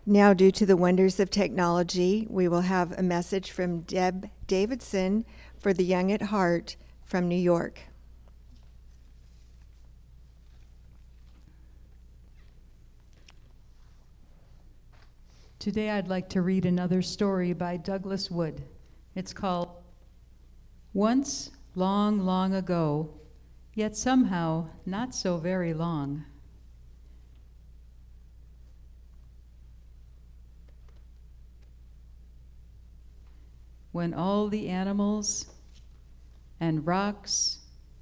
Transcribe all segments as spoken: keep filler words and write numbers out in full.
Now, due to the wonders of technology, we will have a message from Deb Davidson for the Young at Heart from New York. Today I'd like to read another story by Douglas Wood. It's called Once, Long, Long Ago, Yet Somehow Not So Very Long. When all the animals and rocks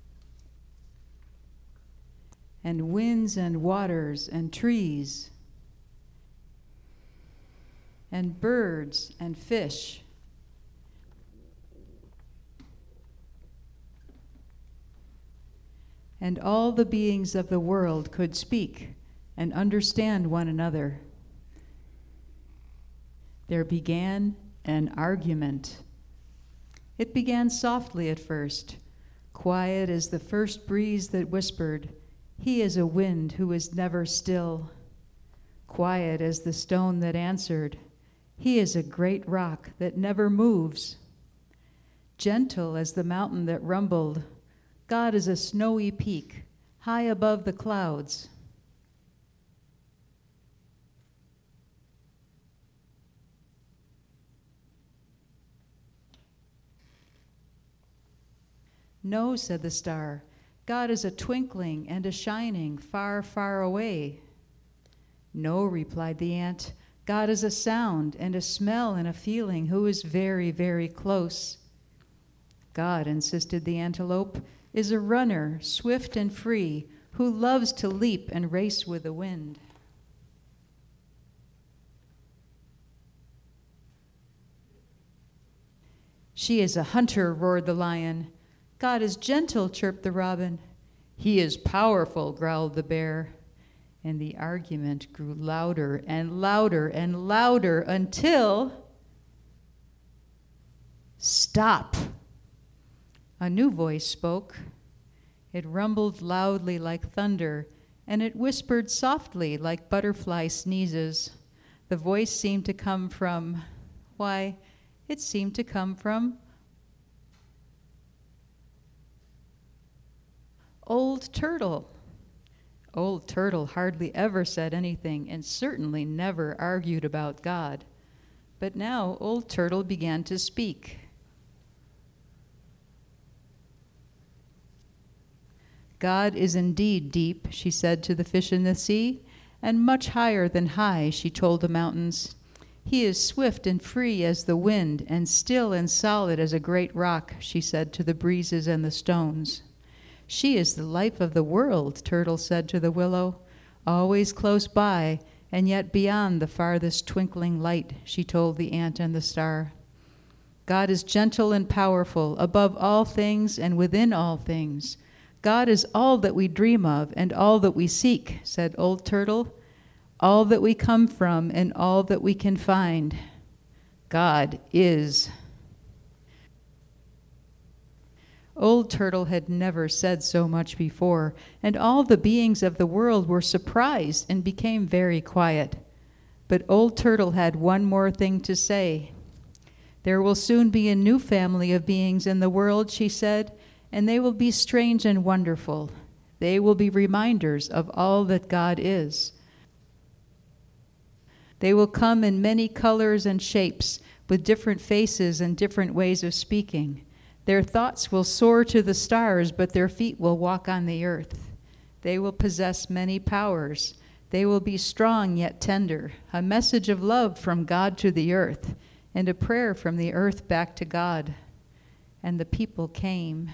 and winds and waters and trees and birds and fish and all the beings of the world could speak and understand one another, there began an argument. It began softly at first, quiet as the first breeze that whispered, "He is a wind who is never still." Quiet as the stone that answered, "He is a great rock that never moves." Gentle as the mountain that rumbled, "God is a snowy peak, high above the clouds." "No," said the star, "God is a twinkling and a shining far, far away." "No," replied the ant, "God is a sound and a smell and a feeling who is very, very close." "God," insisted the antelope, "is a runner, swift and free, who loves to leap and race with the wind." "She is a hunter," roared the lion. "God is gentle," chirped the robin. "He is powerful," growled the bear. And the argument grew louder and louder and louder until... "Stop!" A new voice spoke. It rumbled loudly like thunder, and it whispered softly like butterfly sneezes. The voice seemed to come from... why, it seemed to come from... Old Turtle. Old Turtle hardly ever said anything and certainly never argued about God. But now Old Turtle began to speak. "God is indeed deep," she said to the fish in the sea, "and much higher than high," she told the mountains. "He is swift and free as the wind, and still and solid as a great rock," she said to the breezes and the stones. "She is the life of the world," Turtle said to the willow, "always close by, and yet beyond the farthest twinkling light," she told the ant and the star. "God is gentle and powerful, above all things and within all things. God is all that we dream of and all that we seek," said Old Turtle, "all that we come from and all that we can find. God is." Old Turtle had never said so much before, and all the beings of the world were surprised and became very quiet. But Old Turtle had one more thing to say. "There will soon be a new family of beings in the world," she said, "and they will be strange and wonderful. They will be reminders of all that God is. They will come in many colors and shapes, with different faces and different ways of speaking. Their thoughts will soar to the stars, but their feet will walk on the earth. They will possess many powers. They will be strong yet tender, a message of love from God to the earth, and a prayer from the earth back to God." And the people came.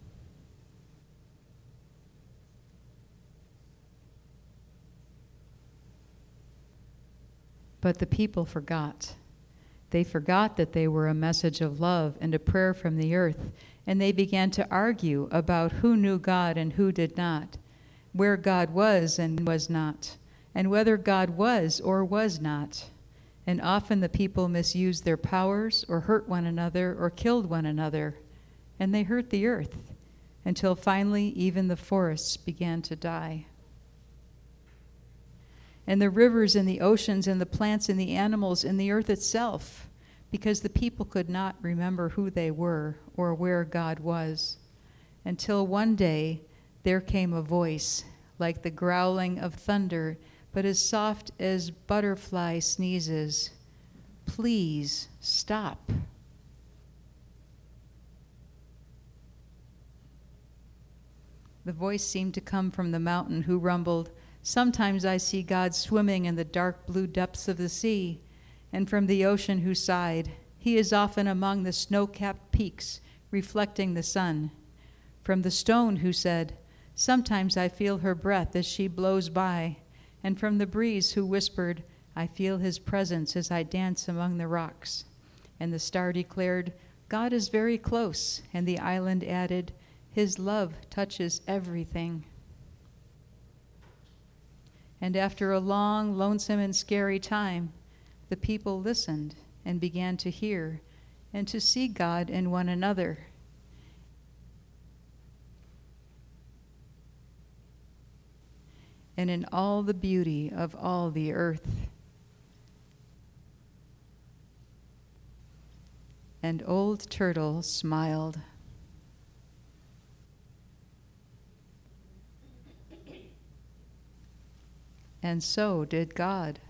But the people forgot. They forgot that they were a message of love and a prayer from the earth, and they began to argue about who knew God and who did not, where God was and was not, and whether God was or was not. And often the people misused their powers or hurt one another or killed one another, and they hurt the earth, until finally even the forests began to die. and the rivers and the oceans and the plants and the animals and the earth itself, because the people could not remember who they were or where God was, until one day there came a voice like the growling of thunder, but as soft as butterfly sneezes. Please stop. The voice seemed to come from the mountain, who rumbled, "Sometimes I see God swimming in the dark blue depths of the sea," and from the ocean, who sighed, "He is often among the snow-capped peaks, reflecting the sun." From the stone, who said, "Sometimes I feel her breath as she blows by," and from the breeze, who whispered, "I feel his presence as I dance among the rocks." And the star declared, "God is very close," and the island added, "His love touches everything." And after a long, lonesome, and scary time, the people listened and began to hear and to see God in one another. And in all the beauty of all the earth. And Old Turtle smiled. And so did God.